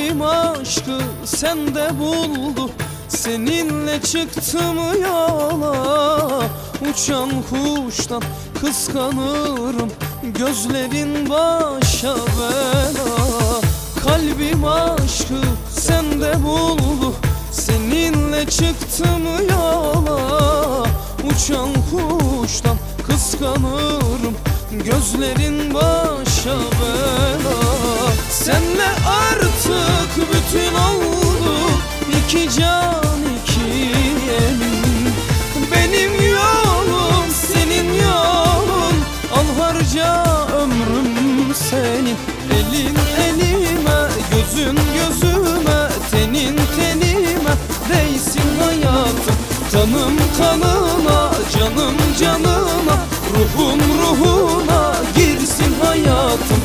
Kalbim aşkı sende buldu, seninle çıktım yola. Uçan kuştan kıskanırım, gözlerin başa bela. Kalbim aşkı sende buldu, seninle çıktım yola. Uçan kuştan kıskanırım, gözlerin başa bela. Senle artık bütün oldu, iki can iki emin. Benim yolum senin yolun, al harca ömrüm senin. Elin elime, gözün gözüme, tenin tenime değsin hayatım. Kanım kanıma, canım canıma, ruhum ruhuna girsin hayatım.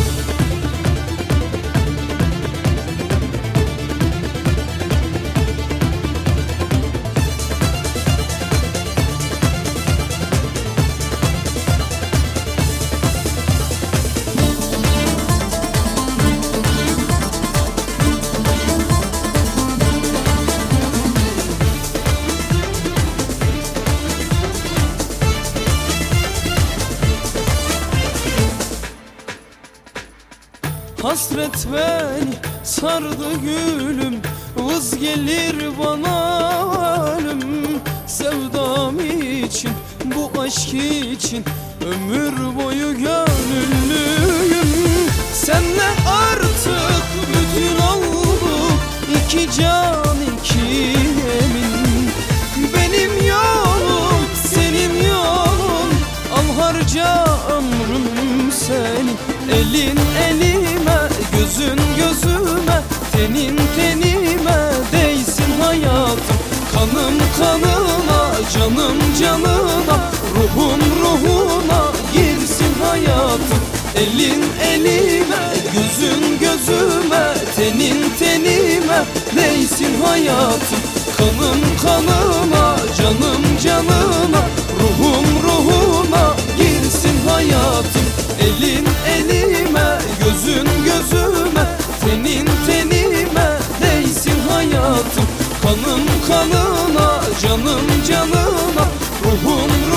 Hasret beni sardı gülüm, vız gelir bana ölüm. Sevdam için, bu aşk için ömür boyu gönüllüyüm. Senle artık bütün oldu, iki can iki emin. Benim yolum senin yolun, al harca ömrüm senin. Elin elime, gözün gözüme, tenin tenime değsin hayatım. Kanım kanıma, canım canıma, ruhum ruhuna girsin hayatım. Elin elime, gözün gözüme, tenin tenime değsin hayatım. Kanım kanıma, canım canıma, ruhum ruhuna girsin hayatım. Elin elime, gözün gözüme, tenin tenime değsin hayatım. Kanım kanıma, canım canıma, ruhum ruhuna